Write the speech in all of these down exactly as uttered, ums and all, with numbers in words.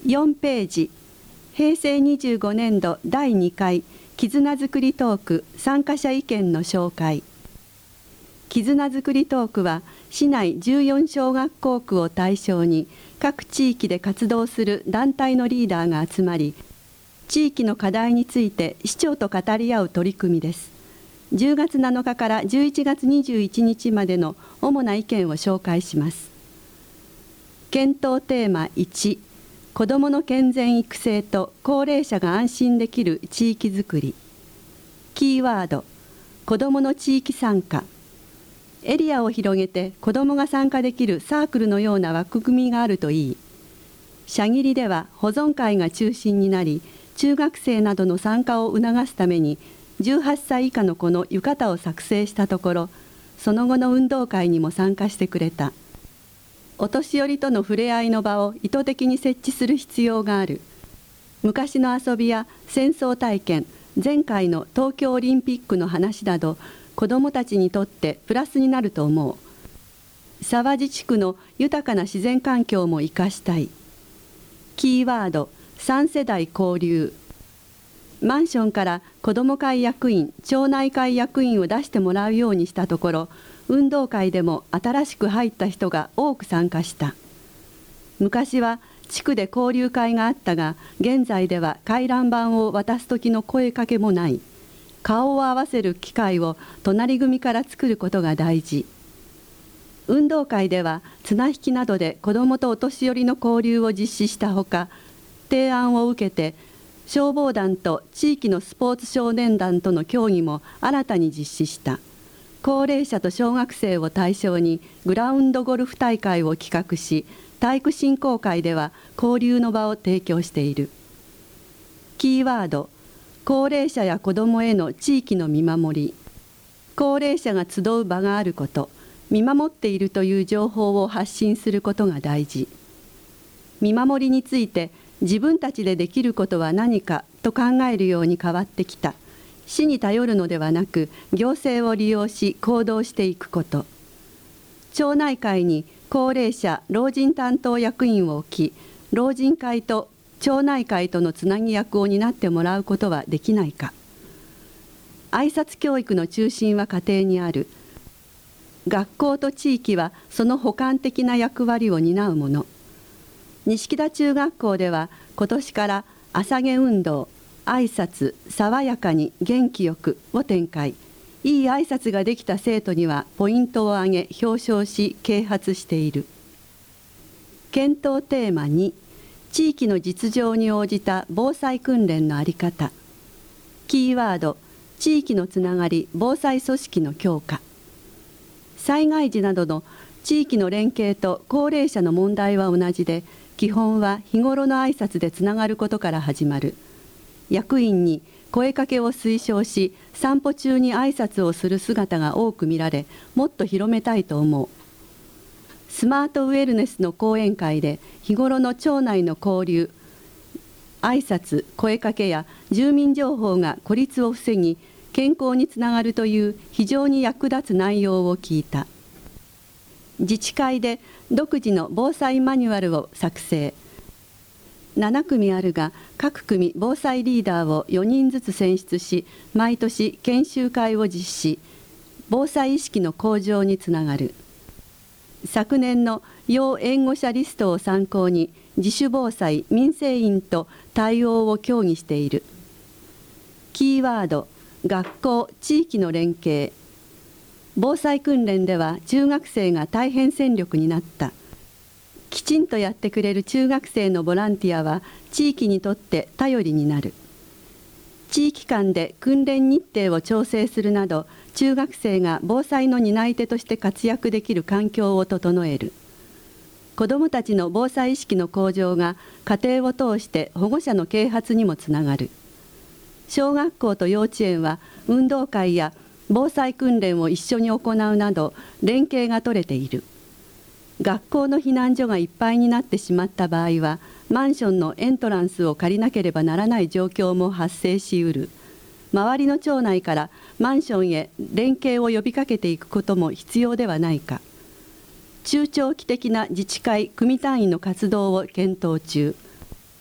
よんページ、平成にじゅうごねんどだいにかい絆づくりトーク参加者意見の紹介。絆づくりトークは市内じゅうよんしょうがっこうくを対象に各地域で活動する団体のリーダーが集まり、地域の課題について市長と語り合う取り組みです。じゅうがつなのかからじゅういちがつにじゅういちにちまでの主な意見を紹介します。検討テーマいち、子どもの健全育成と高齢者が安心できる地域づくり。キーワード、子どもの地域参加。エリアを広げて子どもが参加できるサークルのような枠組みがあるといい。社切りでは保存会が中心になり、中学生などの参加を促すためにじゅうはっさい以下の子の浴衣を作成したところ、その後の運動会にも参加してくれた。お年寄りとの触れ合いの場を意図的に設置する必要がある。昔の遊びや戦争体験、前回の東京オリンピックの話など、子どもたちにとってプラスになると思う。沢地地区の豊かな自然環境も生かしたい。キーワード、さんせだい交流。マンションから子ども会役員、町内会役員を出してもらうようにしたところ、運動会でも新しく入った人が多く参加した。昔は地区で交流会があったが、現在では回覧板を渡す時の声かけもない。顔を合わせる機会を隣組から作ることが大事。運動会では綱引きなどで子どもとお年寄りの交流を実施したほか、提案を受けて消防団と地域のスポーツ少年団との協議も新たに実施した。高齢者と小学生を対象にグラウンドゴルフ大会を企画し、体育振興会では交流の場を提供している。キーワード、高齢者や子どもへの地域の見守り。高齢者が集う場があること、見守っているという情報を発信することが大事。見守りについて自分たちでできることは何かと考えるように変わってきた。市に頼るのではなく、行政を利用し行動していくこと。町内会に高齢者老人担当役員を置き、老人会と町内会とのつなぎ役を担ってもらうことはできないか。挨拶教育の中心は家庭にある。学校と地域はその補完的な役割を担うもの。錦田中学校では今年から朝毛運動、挨拶爽やかに元気よくを展開。いい挨拶ができた生徒にはポイントを上げ表彰し啓発している。検討テーマに、地域の実情に応じた防災訓練の在り方。キーワード、地域のつながり防災組織の強化。災害時などの地域の連携と高齢者の問題は同じで、基本は日頃の挨拶でつながることから始まる。役員に声かけを推奨し、散歩中に挨拶をする姿が多く見られ、もっと広めたいと思う。スマートウェルネスの講演会で日頃の町内の交流、挨拶、声かけや住民情報が孤立を防ぎ、健康につながるという非常に役立つ内容を聞いた。自治会で独自の防災マニュアルを作成。ななくみあるが、各組防災リーダーをよにんずつ選出し、毎年研修会を実施。防災意識の向上につながる。昨年の要援護者リストを参考に、自主防災民生委員と対応を協議している。キーワード、学校・地域の連携。防災訓練では中学生が大変戦力になった。きちんとやってくれる中学生のボランティアは地域にとって頼りになる。地域間で訓練日程を調整するなど、中学生が防災の担い手として活躍できる環境を整える。子どもたちの防災意識の向上が家庭を通して保護者の啓発にもつながる。小学校と幼稚園は運動会や防災訓練を一緒に行うなど連携が取れている。学校の避難所がいっぱいになってしまった場合は、マンションのエントランスを借りなければならない状況も発生しうる。周りの町内からマンションへ連携を呼びかけていくことも必要ではないか。中長期的な自治会・組単位の活動を検討中。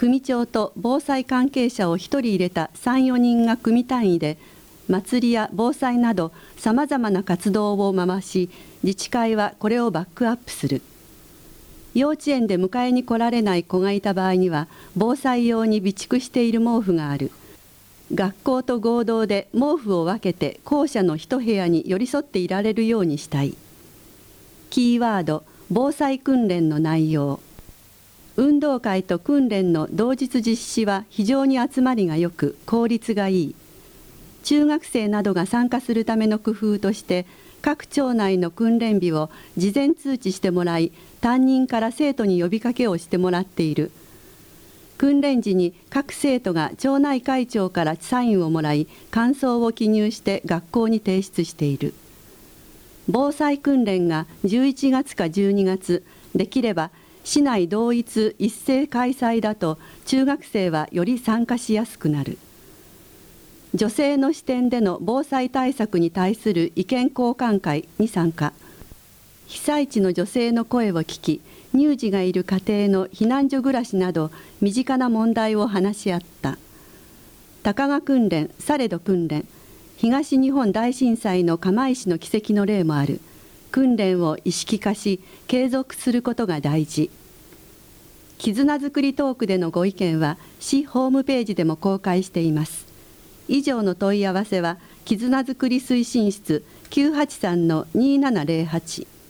組長と防災関係者をひとり入れたさん、よにんが組単位で祭りや防災などさまざまな活動を回し、自治会はこれをバックアップする。幼稚園で迎えに来られない子がいた場合には防災用に備蓄している毛布がある。学校と合同で毛布を分けて校舎の一部屋に寄り添っていられるようにしたい。キーワード、防災訓練の内容。運動会と訓練の同日実施は非常に集まりがよく効率がいい。中学生などが参加するための工夫として各町内の訓練日を事前通知してもらい、担任から生徒に呼びかけをしてもらっている。訓練時に各生徒が町内会長からサインをもらい、感想を記入して学校に提出している。防災訓練がじゅういちがつかじゅうにがつ、できれば市内同一一斉開催だと中学生はより参加しやすくなる。女性の視点での防災対策に対する意見交換会に参加。被災地の女性の声を聞き、乳児がいる家庭の避難所暮らしなど身近な問題を話し合った。高賀訓練、されど訓練、東日本大震災の釜石の奇跡の例もある。訓練を意識化し継続することが大事。絆づくりトークでのご意見は市ホームページでも公開しています。以上の問い合わせは絆づくり推進室 きゅうはちさんのにーななぜろはち